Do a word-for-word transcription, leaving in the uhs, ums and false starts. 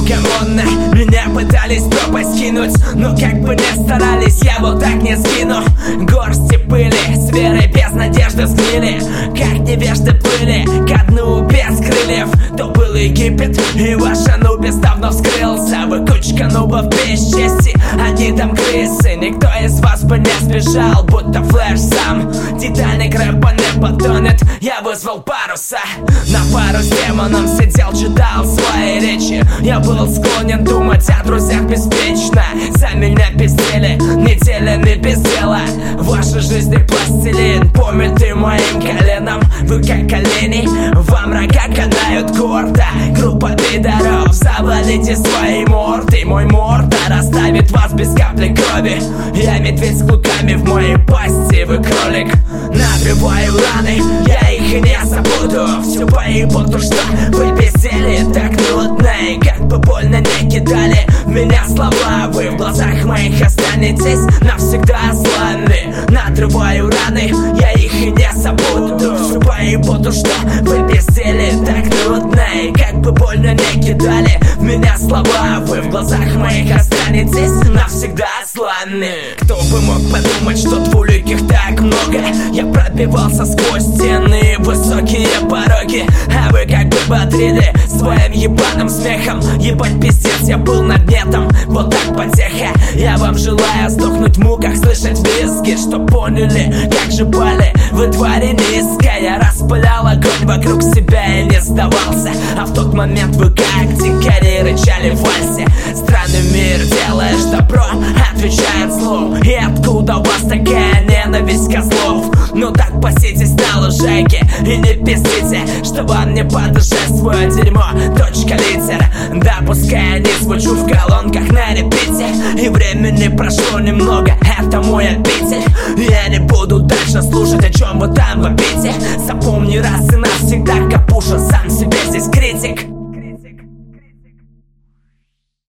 неугомонно. Меня пытались пропасть кинуть, но как бы не старались, я вот так не скину. Горсти пыли, с верой без надежды сгнили, как невежды плыли ко дну без крыльев. То был Египет, и ваш Анубис давно вскрылся. Вы кучка нубов без чести, они там крысы. Никто из вас бы не сбежал, будто Флэш сам. Титаник рэпа не потонет, я вызвал паруса. На пару с демоном сидел, читал свои речи. Я был склонен думать о друзьях беспечно. За меня пиздели неделями без дела. Ваша жизнь пластилин, помятый моим коленом. Вы как олени, вам рога канают гордо. Группа пидоров, завалите свои морды. Мой морда расставит вас без капли крови. Я медведь с клыками в моей пасти, вы кролик. Надрываю раны, я их не забуду. Все поебу, то что вы безделье так нудно. И как бы больно не кидали в меня слова, вы в глазах моих останетесь навсегда славны. Надрываю раны, я их и не забуду. Все поебу, то что вы безделье так нудно. И как бы больно не кидали в меня слова, вы в глазах моих останетесь навсегда славны. Кто бы мог подумать, что двуликих так много. Я пробивался сквозь стены, высокие пороги, а вы как бы бодрили своим ебаным смехом. Ебать пиздец, я был над нетом, вот так потеха. Я вам желаю сдохнуть в муках, слышать визги, что поняли, как же пали вы твари низкая. Я распылял огонь вокруг себя и не сдавался, а в тот момент вы как дикари рычали в вальсе. Странный мир, делаешь добро, отвечает злу. И откуда у вас такая ненависть козлов? Ну так посидите на лужайке и не пиздите, что вам не по душе свое дерьмо. Точка литер, да пускай я не звучу в колонках на репите. И времени прошло немного, это мой обитель. Я не буду дальше слушать, о чем вы там вопите. Запомни раз и навсегда, Капуша сам себе здесь критик.